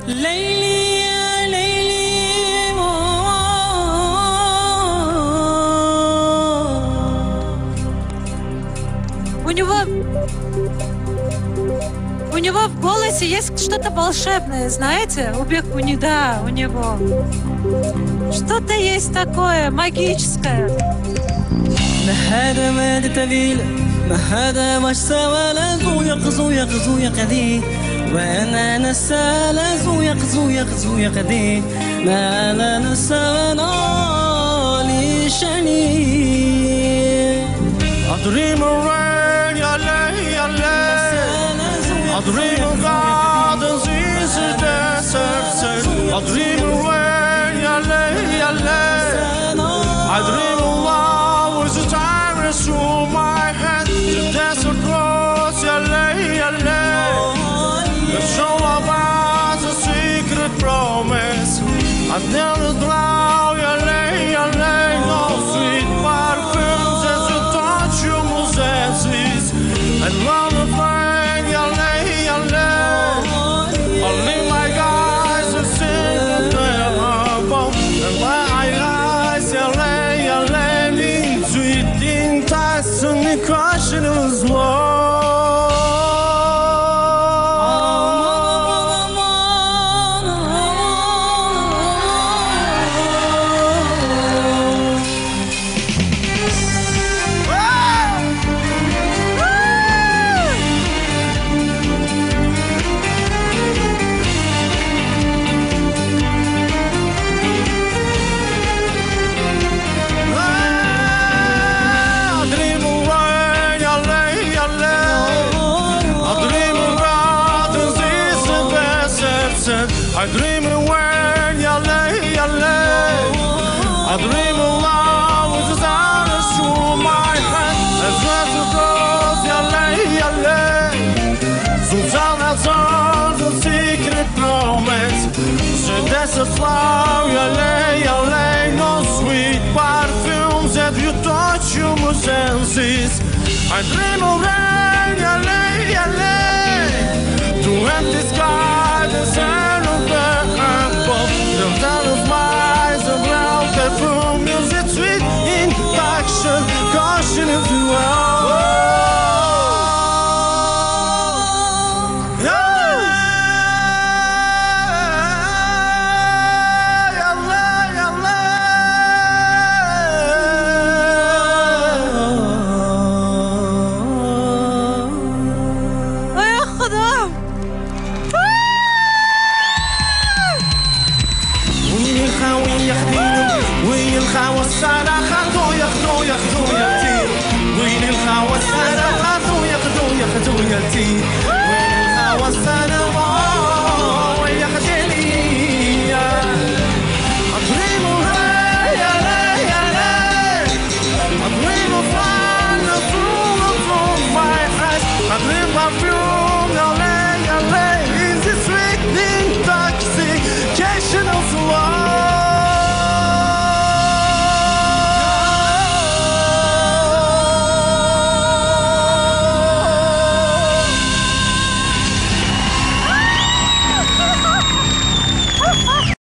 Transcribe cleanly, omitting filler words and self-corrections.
ليلي يا ليلي у него в голосе есть что-то волшебное, знаете? Да, у него что-то есть такое магическое. ما هذا ما تبيل ما هذا واش سوى زويق يقضي وانا نسال زويق يقضي ما لا نسال لي شني dream of rain, I dream of gardens in the desert. I dream of rain, I dream of love with the timeless through my hand. The desert grows, the show about a secret promise. I never drown, no sweet perfumes as you touch your senses. And love the flame, only my guys are singing their bone. And my eyes, sweet in ties and the crushing is low. I dream of when you lay. I dream of love with the stars through my hand. As the cross, you lay. Susanna tells a secret promise. The desert flower, you lay. No sweet perfumes that you touch your senses. I dream of when you lay. To empty sky, the sun of the apple. The town of miles around perfume, music sweet in action, caution into وين الخاوة ياخدو يا تي